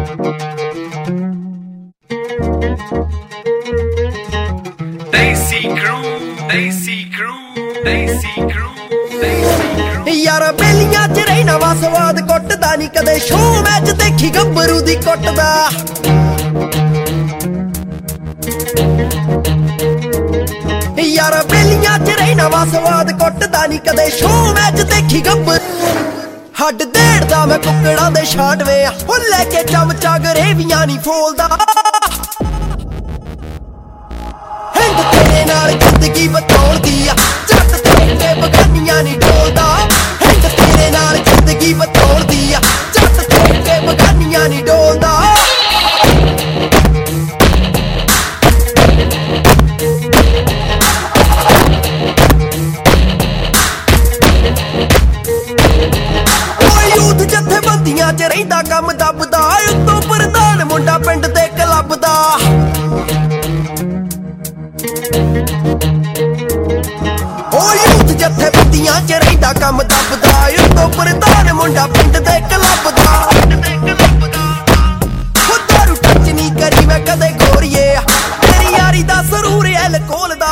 यारा बेलियां च रहना वा स्वाद कुटदा नी कदे शो मैच देखी गब्बरू दी कुटदा यारा बेलियां च रहना वा स्वाद कुटदा नी कदे शो मैच देखी गब्बरू हड देड़दा मैं कुकड़ा दे छांटवे ओ लेके चमचा गरेवियां नी फोलदा हिंद तेरे नाल जिंदगी बतौण दी जट ते बगानियां नी डोलदा हिंद तेरे नाल जिंदगी बतौण दी जट ते बगानियां नी डोलदा यूथ जथेबंदियां च रहिंदा कम दबदा उत्तों प्रधान मुंडा पिंड दे क्लब दा यूथ जथेबंदियां च रहिंदा कम दबदा उत्तों प्रधान मुंडा पिंड दे क्लब दा दारू टच नी करी मैं कदे गोरिए तेरी यारी दा जरूर एल्कोहल दा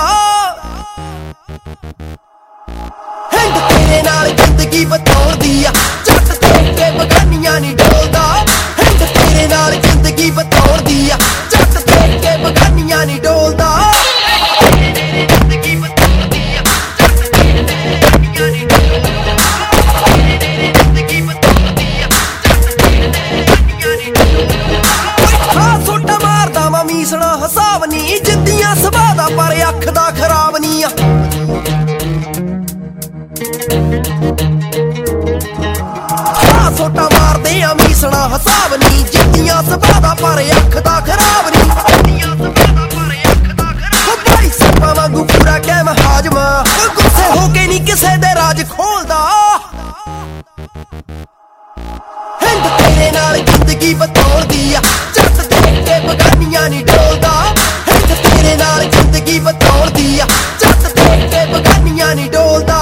हिंद तेरे नाल जिंदगी बतौण दी जट ते बगानियां नी डोलदा हिंद तेरे नाल जिंदगी बतौण दी जट ते बगानियां नी डोलदा सोटा मारदा वा मीसना हिसाब नी जिंदियां सुभा दा पर अख दा खराब नी सोटा मारदे मीसना हिसाब नी जिंदियां सुभा दा पर अख दा खराब नी भाई सपा वांगू पूरा कैम हाजमा गुस्से होके नी किसे दे राज खोलदा हिंद तेरे नाल जिंदगी बतौण दी जट ते बगानियां नी डोलदा हिंद तेरे नाल जिंदगी बतौण दी जट ते बगानियां नी डोलदा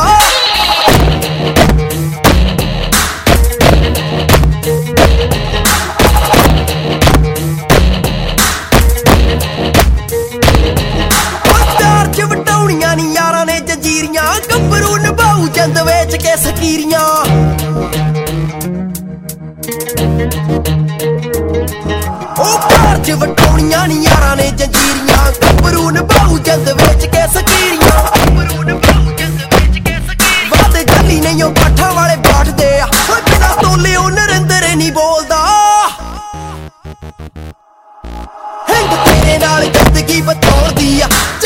प्यार च वटाउणियां नी यारां ने जंजीरियां गब्बरू निभाऊ जंद वेच के सकीरियां प्यार च वटाउणियां नी यारां ने जंजीरियां गब्बरू निभाऊ जंद वेच के सकीरियां वादे गली नहीं बाठा वाले बाठदे बिना तोले ओ नरेंद्र नी बोलदा हिंद तेरे नाल जिंदगी बतौण दी